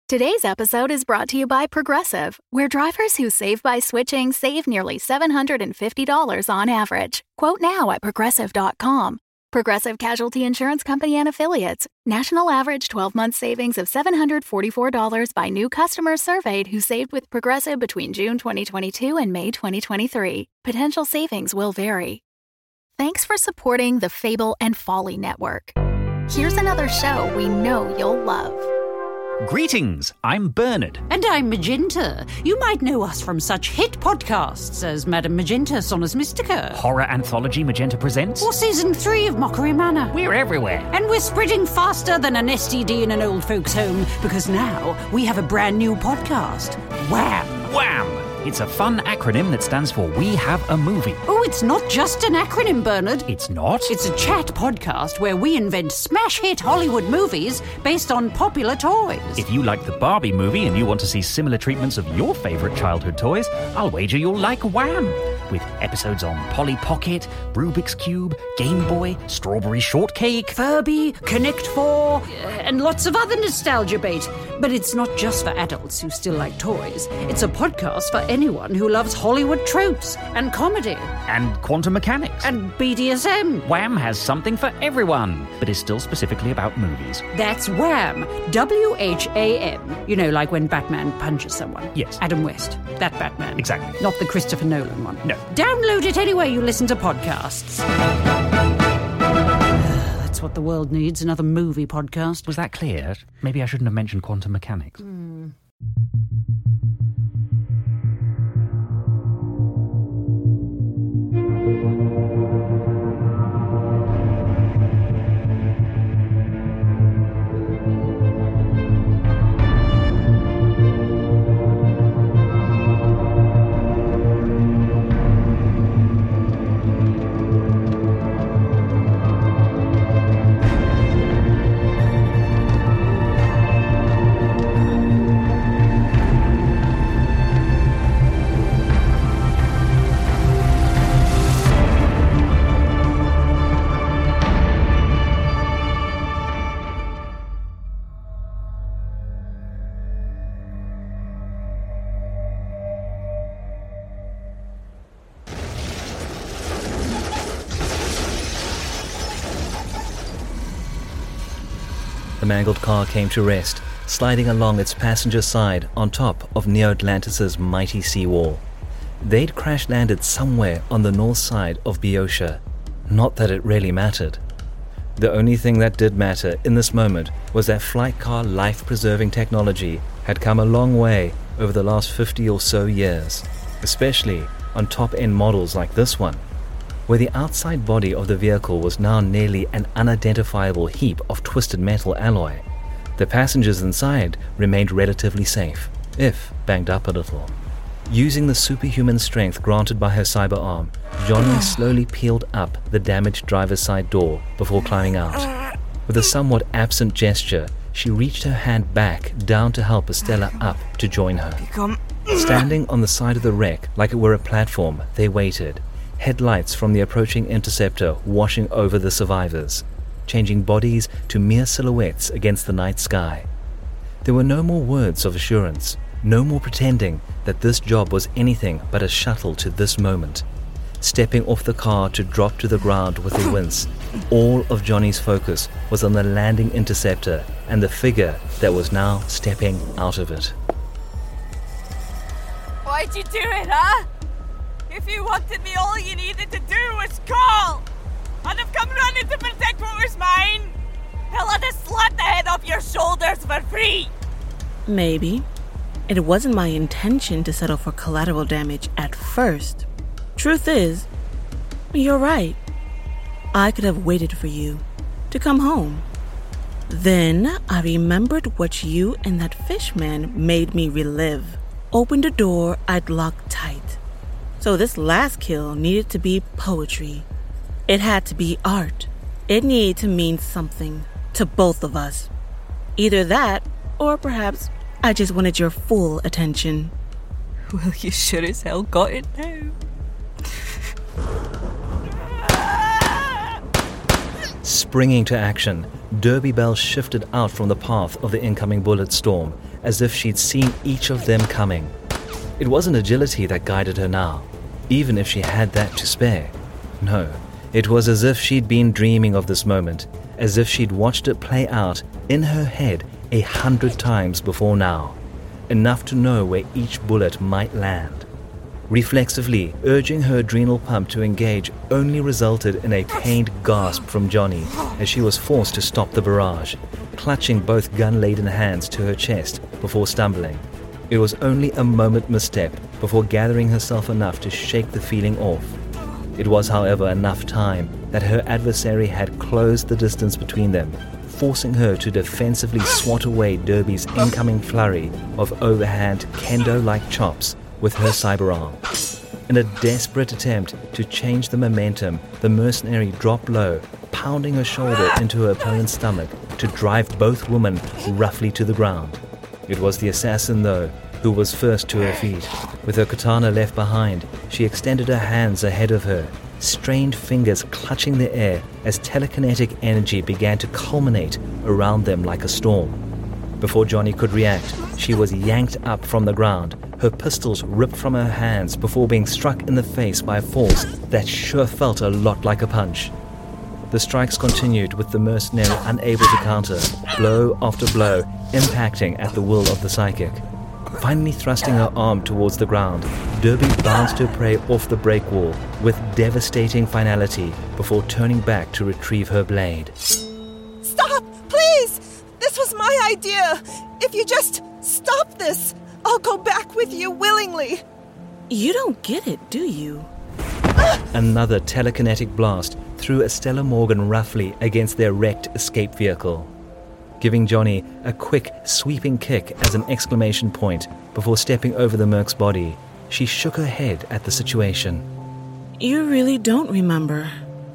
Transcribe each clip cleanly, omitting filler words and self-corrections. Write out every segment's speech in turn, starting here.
Today's episode is brought to you by Progressive, where drivers who save by switching save nearly $750 on average. Quote now at Progressive.com. Progressive Casualty Insurance Company and Affiliates. National average 12-month savings of $744 by new customers surveyed who saved with Progressive between June 2022 and May 2023. Potential savings will vary. Thanks for supporting the Fable and Folly Network. Here's another show we know you'll love. Greetings, I'm Bernard. And I'm Magenta. You might know us from such hit podcasts as Madame Magenta Sonus Mystica. Horror anthology Magenta Presents. Or Season 3 of Mockery Manor. We're everywhere. And we're spreading faster than an STD in an old folks' home because now we have a brand new podcast. Wham! Wham! It's a fun acronym that stands for We Have a Movie. Oh, it's not just an acronym, Bernard. It's not? It's a chat podcast where we invent smash hit Hollywood movies based on popular toys. If you like the Barbie movie and you want to see similar treatments of your favourite childhood toys, I'll wager you'll like Wham! With episodes on Polly Pocket, Rubik's Cube, Game Boy, Strawberry Shortcake, Furby, Connect 4, and lots of other nostalgia bait. But it's not just for adults who still like toys. It's a podcast for anyone who loves Hollywood tropes and comedy. And quantum mechanics. And BDSM. Wham has something for everyone, but is still specifically about movies. That's Wham! WHAM. You know, like when Batman punches someone. Yes. Adam West. That Batman. Exactly. Not the Christopher Nolan one. No. Download it anywhere you listen to podcasts. That's what the world needs, another movie podcast. Was that clear? Maybe I shouldn't have mentioned quantum mechanics. The mangled car came to rest, sliding along its passenger side on top of Neo Atlantis' mighty seawall. They'd crash-landed somewhere on the north side of Boeotia. Not that it really mattered. The only thing that did matter in this moment was that flight car life-preserving technology had come a long way over the last 50 or so years, especially on top-end models like this one, where the outside body of the vehicle was now nearly an unidentifiable heap of twisted metal alloy. The passengers inside remained relatively safe, if banged up a little. Using the superhuman strength granted by her cyber arm, Johnny slowly peeled up the damaged driver's side door before climbing out. With a somewhat absent gesture, she reached her hand back down to help Estella up to join her. Standing on the side of the wreck like it were a platform, they waited, headlights from the approaching interceptor washing over the survivors, changing bodies to mere silhouettes against the night sky. There were no more words of assurance, no more pretending that this job was anything but a shuttle to this moment. Stepping off the car to drop to the ground with a wince, all of Johnny's focus was on the landing interceptor and the figure that was now stepping out of it. Why'd you do it, huh? If you wanted me, all you needed to do was call! I'd have come running to protect what was mine! Hell, I'd have slapped the head off your shoulders for free! Maybe. It wasn't my intention to settle for collateral damage at first. Truth is, you're right. I could have waited for you to come home. Then I remembered what you and that fishman made me relive. Opened a door I'd locked tight. So this last kill needed to be poetry. It had to be art. It needed to mean something to both of us. Either that, or perhaps I just wanted your full attention. Well, you sure as hell got it now. Springing to action, Derby Bell shifted out from the path of the incoming bullet storm, as if she'd seen each of them coming. It wasn't agility that guided her now, even if she had that to spare. No, it was as if she'd been dreaming of this moment, as if she'd watched it play out in her head 100 times before now, enough to know where each bullet might land. Reflexively urging her adrenal pump to engage only resulted in a pained gasp from Johnny as she was forced to stop the barrage, clutching both gun-laden hands to her chest before stumbling. It was only a moment misstep before gathering herself enough to shake the feeling off. It was, however, enough time that her adversary had closed the distance between them, forcing her to defensively swat away Derby's incoming flurry of overhand kendo-like chops with her cyber arm. In a desperate attempt to change the momentum, the mercenary dropped low, pounding her shoulder into her opponent's stomach to drive both women roughly to the ground. It was the assassin, though, who was first to her feet. With her katana left behind, she extended her hands ahead of her, strained fingers clutching the air as telekinetic energy began to culminate around them like a storm. Before Johnny could react, she was yanked up from the ground, her pistols ripped from her hands before being struck in the face by a force that sure felt a lot like a punch. The strikes continued, with the mercenary unable to counter, blow after blow, impacting at the will of the psychic. Finally thrusting her arm towards the ground, Derby bounced her prey off the break wall with devastating finality before turning back to retrieve her blade. Stop, please! This was my idea! If you just stop this, I'll go back with you willingly. You don't get it, do you? Another telekinetic blast threw Estella Morgan roughly against their wrecked escape vehicle, giving Johnny a quick, sweeping kick as an exclamation point before stepping over the merc's body. She shook her head at the situation. You really don't remember.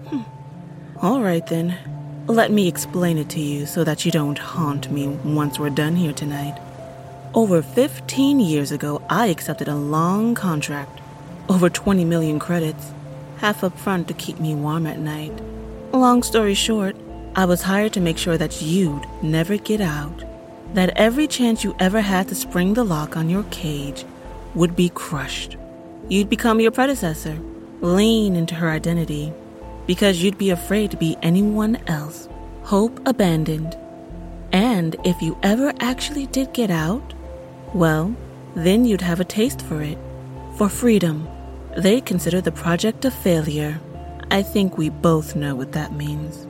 All right then. Let me explain it to you so that you don't haunt me once we're done here tonight. Over 15 years ago, I accepted a long contract. Over 20 million credits. Half up front to keep me warm at night. Long story short, I was hired to make sure that you'd never get out. That every chance you ever had to spring the lock on your cage would be crushed. You'd become your predecessor, lean into her identity, because you'd be afraid to be anyone else. Hope abandoned. And if you ever actually did get out, well, then you'd have a taste for it. For freedom. They'd consider the project a failure. I think we both know what that means.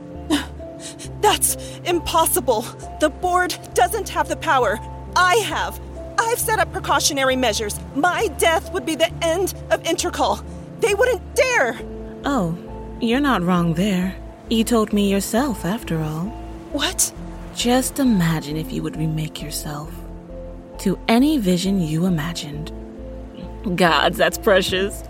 That's impossible. The board doesn't have the power. I have. I've set up precautionary measures. My death would be the end of Intercol. They wouldn't dare. Oh, you're not wrong there. You told me yourself, after all. What? Just imagine if you would remake yourself to any vision you imagined. Gods, that's precious.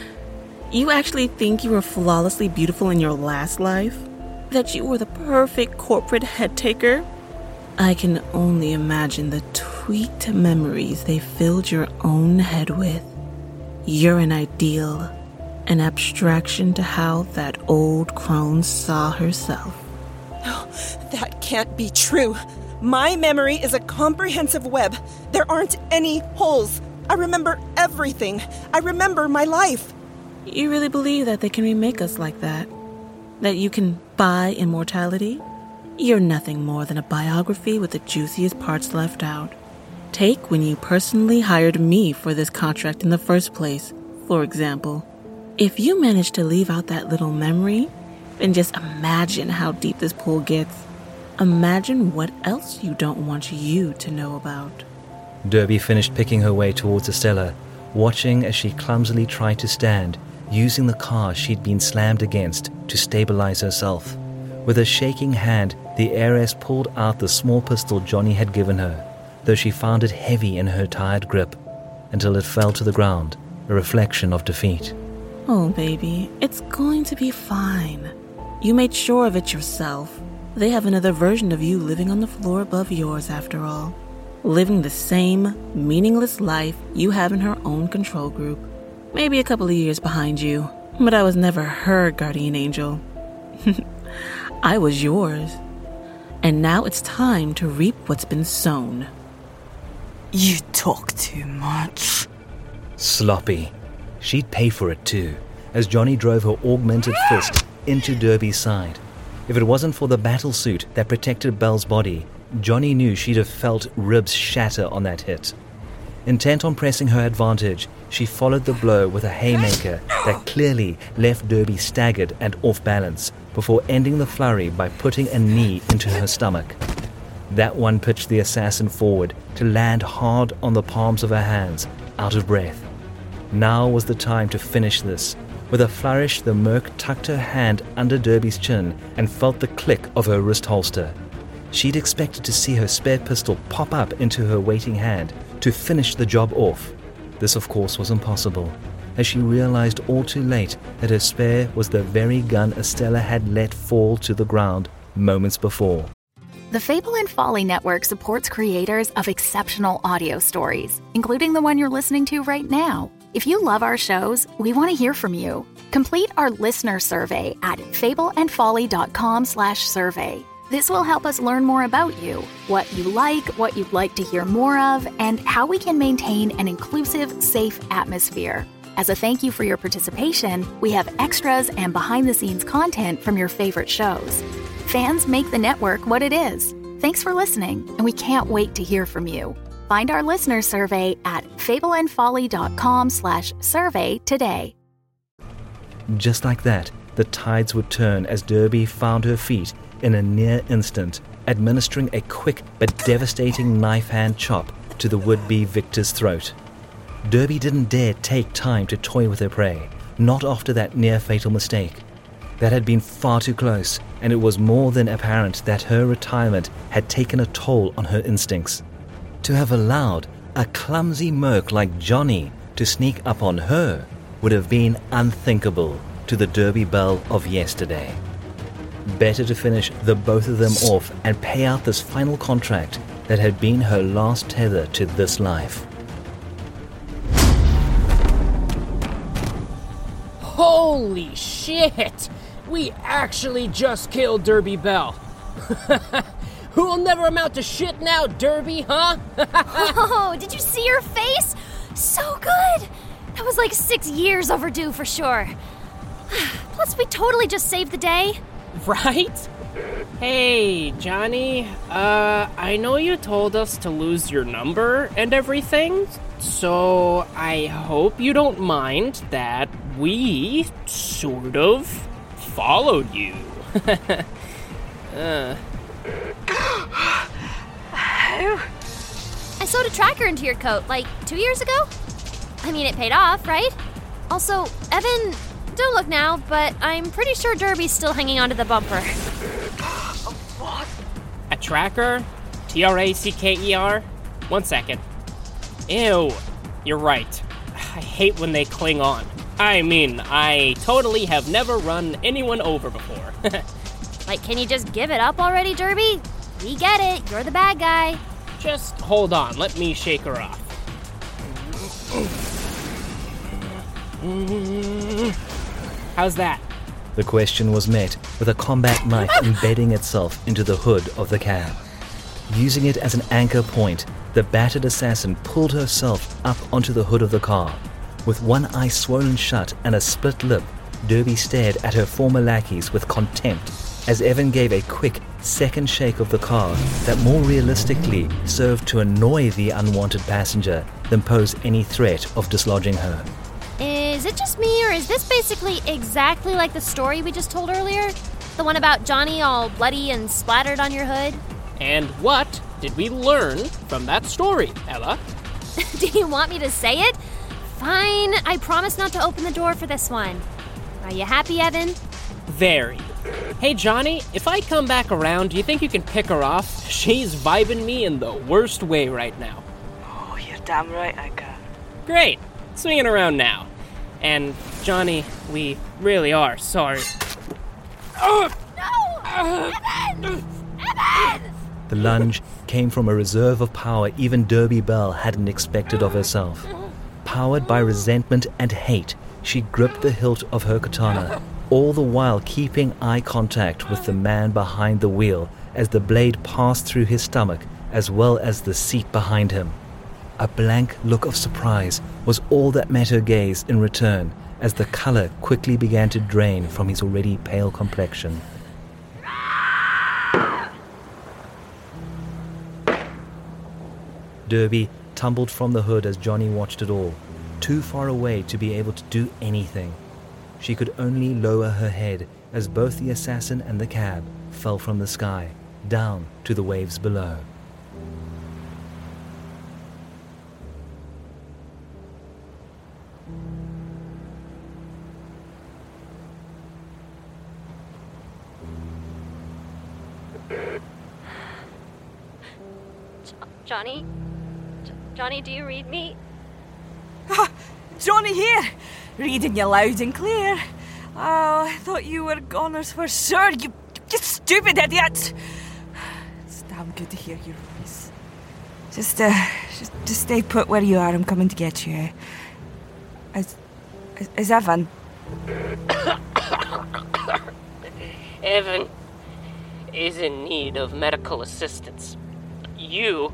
You actually think you were flawlessly beautiful in your last life? That you were the perfect corporate head taker? I can only imagine the tweaked memories they filled your own head with. You're an ideal, an abstraction to how that old crone saw herself. No, that can't be true. My memory is a comprehensive web. There aren't any holes. I remember everything. I remember my life. You really believe that they can remake us like that? That you can buy immortality? You're nothing more than a biography with the juiciest parts left out. Take when you personally hired me for this contract in the first place, for example. If you manage to leave out that little memory, then just imagine how deep this pool gets. Imagine what else you don't want you to know about. Derby finished picking her way towards Estella, watching as she clumsily tried to stand, using the car she'd been slammed against to stabilize herself. With a shaking hand, the heiress pulled out the small pistol Johnny had given her, though she found it heavy in her tired grip, until it fell to the ground, a reflection of defeat. Oh, baby, it's going to be fine. You made sure of it yourself. They have another version of you living on the floor above yours, after all. Living the same meaningless life you have in her own control group. Maybe a couple of years behind you, but I was never her guardian angel. I was yours. And now it's time to reap what's been sown. You talk too much. Sloppy. She'd pay for it too, as Johnny drove her augmented fist into Derby's side. If it wasn't for the battle suit that protected Belle's body, Johnny knew she'd have felt ribs shatter on that hit. Intent on pressing her advantage, she followed the blow with a haymaker that clearly left Derby staggered and off balance before ending the flurry by putting a knee into her stomach. That one pitched the assassin forward to land hard on the palms of her hands, out of breath. Now was the time to finish this. With a flourish, the merc tucked her hand under Derby's chin and felt the click of her wrist holster. She'd expected to see her spare pistol pop up into her waiting hand to finish the job off. This, of course, was impossible, as she realized all too late that her spare was the very gun Estella had let fall to the ground moments before. The Fable and Folly Network supports creators of exceptional audio stories, including the one you're listening to right now. If you love our shows, we want to hear from you. Complete our listener survey at fableandfolly.com/survey. This will help us learn more about you, what you like, what you'd like to hear more of, and how we can maintain an inclusive, safe atmosphere. As a thank you for your participation, we have extras and behind-the-scenes content from your favorite shows. Fans make the network what it is. Thanks for listening, and we can't wait to hear from you. Find our listener survey at fableandfolly.com/survey today. Just like that, the tides would turn as Derby found her feet in a near instant, administering a quick but devastating knife-hand chop to the would-be victor's throat. Derby didn't dare take time to toy with her prey, not after that near-fatal mistake. That had been far too close, and it was more than apparent that her retirement had taken a toll on her instincts. To have allowed a clumsy merc like Johnny to sneak up on her would have been unthinkable to the Derby Belle of yesterday. Better to finish the both of them off and pay out this final contract that had been her last tether to this life. Holy shit! We actually just killed Derby Belle. Who will never amount to shit now, Derby, huh? Oh, did you see her face? So good! That was like 6 years overdue for sure. Plus, we totally just saved the day. Right? Hey, Johnny, I know you told us to lose your number and everything, so I hope you don't mind that we sort of followed you. I sewed a tracker into your coat, like 2 years ago? I mean, it paid off, right? Also, Evan, don't look now, but I'm pretty sure Derby's still hanging onto the bumper. What? A tracker? Tracker? 1 second. Ew, you're right. I hate when they cling on. I mean, I totally have never run anyone over before. Like, can you just give it up already, Derby? We get it, you're the bad guy. Just hold on, let me shake her off. How's that? The question was met with a combat knife embedding itself into the hood of the cab. Using it as an anchor point, the battered assassin pulled herself up onto the hood of the car. With one eye swollen shut and a split lip, Derby stared at her former lackeys with contempt as Evan gave a quick second shake of the car that more realistically served to annoy the unwanted passenger than pose any threat of dislodging her. Is it just me, or is this basically exactly like the story we just told earlier? The one about Johnny all bloody and splattered on your hood? And what did we learn from that story, Ella? Do you want me to say it? Fine, I promise not to open the door for this one. Are you happy, Evan? Very. Hey, Johnny, if I come back around, do you think you can pick her off? She's vibing me in the worst way right now. Oh, you're damn right I can. Great. Swinging around now. And, Johnny, we really are sorry. No! Evan! Evan! The lunge came from a reserve of power even Derby Belle hadn't expected of herself. Powered by resentment and hate, she gripped the hilt of her katana, all the while keeping eye contact with the man behind the wheel as the blade passed through his stomach as well as the seat behind him. A blank look of surprise was all that met her gaze in return as the color quickly began to drain from his already pale complexion. Derby tumbled from the hood as Johnny watched it all, too far away to be able to do anything. She could only lower her head as both the assassin and the cab fell from the sky, down to the waves below. Johnny? Johnny, do you read me? Johnny here, reading you loud and clear. Oh, I thought you were goners for sure, you stupid idiot. It's damn good to hear your voice. Just stay put where you are. I'm coming to get you. Is Evan? Evan is in need of medical assistance. You...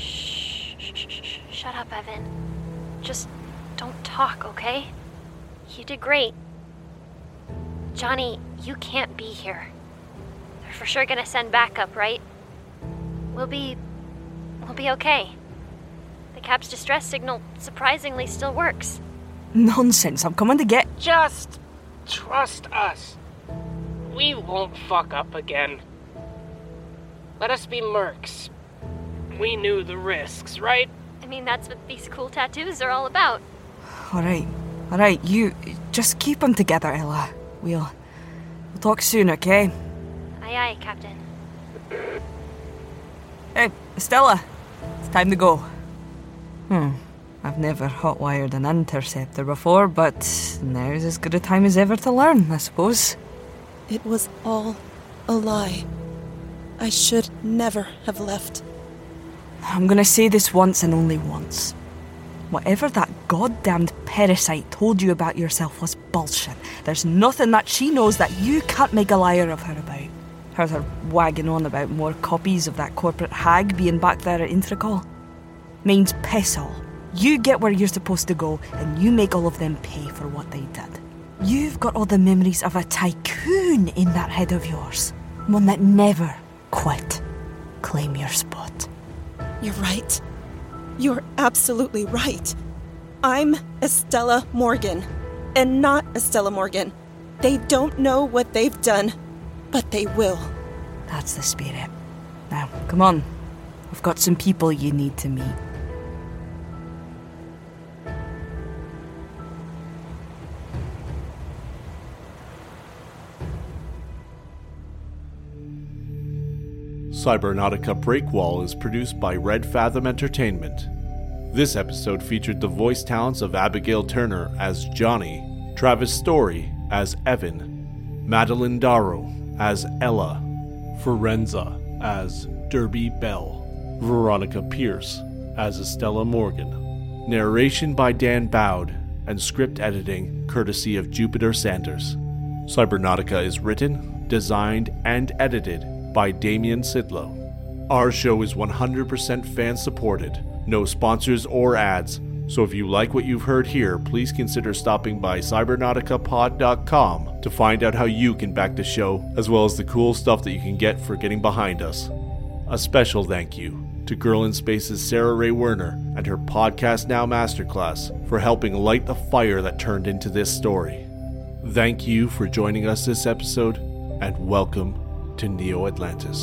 Shut up, Evan. Just don't talk, okay? You did great. Johnny, you can't be here. They're for sure gonna send backup, right? We'll be okay. The cab's distress signal surprisingly still works. Nonsense, I'm coming to get... Just trust us. We won't fuck up again. Let us be mercs. We knew the risks, right? I mean, that's what these cool tattoos are all about. Alright, you just keep them together, Ella. We'll talk soon, okay? Aye, Captain. Hey, Estella, it's time to go. I've never hot-wired an interceptor before, but now's as good a time as ever to learn, I suppose. It was all a lie. I should never have left. I'm gonna say this once and only once. Whatever that goddamned parasite told you about yourself was bullshit. There's nothing that she knows that you can't make a liar of her about. How's her wagging on about more copies of that corporate hag being back there at Intracol? Means piss all. You get where you're supposed to go, and you make all of them pay for what they did. You've got all the memories of a tycoon in that head of yours. One that never quit. Claim your spot. You're right. You're absolutely right. I'm Estella Morgan, and not Estella Morgan. They don't know what they've done, but they will. That's the spirit. Now, come on. I've got some people you need to meet. Cybernautica Breakwall is produced by Red Fathom Entertainment. This episode featured the voice talents of Abigail Turner as Johnny, Travis Story as Evan, Madeline Darrow as Ella, Forenza as Derby Bell, Veronica Pierce as Estella Morgan. Narration by Dan Bowd and script editing courtesy of Jupiter Sanders. Cybernautica is written, designed, and edited by Damian Sidlow. Our show is 100% fan-supported, no sponsors or ads, so if you like what you've heard here, please consider stopping by cybernauticapod.com to find out how you can back the show, as well as the cool stuff that you can get for getting behind us. A special thank you to Girl in Space's Sarah Ray Werner and her Podcast Now Masterclass for helping light the fire that turned into this story. Thank you for joining us this episode, and welcome to Neo Atlantis.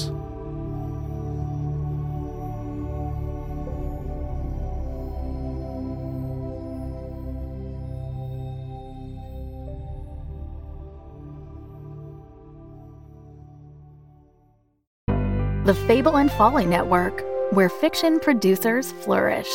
The Fable and Folly Network, where fiction producers flourish.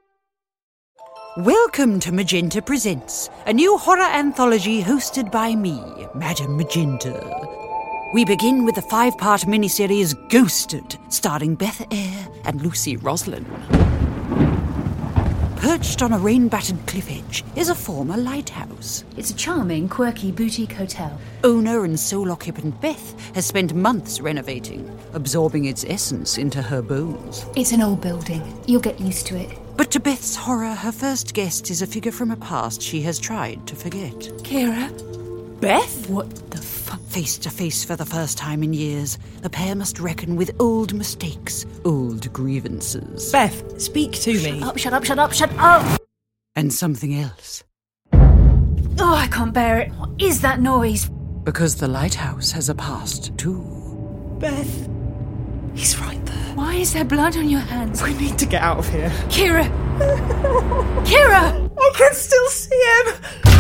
Welcome to Magenta Presents, a new horror anthology hosted by me, Madam Magenta. We begin with the 5-part miniseries Ghosted, starring Beth Eyre and Lucy Roslin. Perched on a rain-battered cliff edge is a former lighthouse. It's a charming, quirky boutique hotel. Owner and sole occupant Beth has spent months renovating, absorbing its essence into her bones. It's an old building. You'll get used to it. But to Beth's horror, her first guest is a figure from a past she has tried to forget. Kira? Beth? What the fuck? Face to face for the first time in years, the pair must reckon with old mistakes, old grievances. Beth, speak to me. Shut up. And something else. Oh, I can't bear it. What is that noise? Because the lighthouse has a past, too. Beth, he's right there. Why is there blood on your hands? We need to get out of here. Kira! Kira! I can still see him!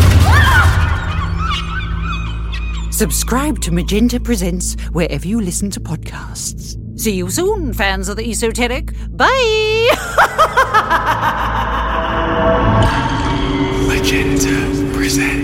Subscribe to Magenta Presents wherever you listen to podcasts. See you soon, fans of the esoteric. Bye! Magenta Presents.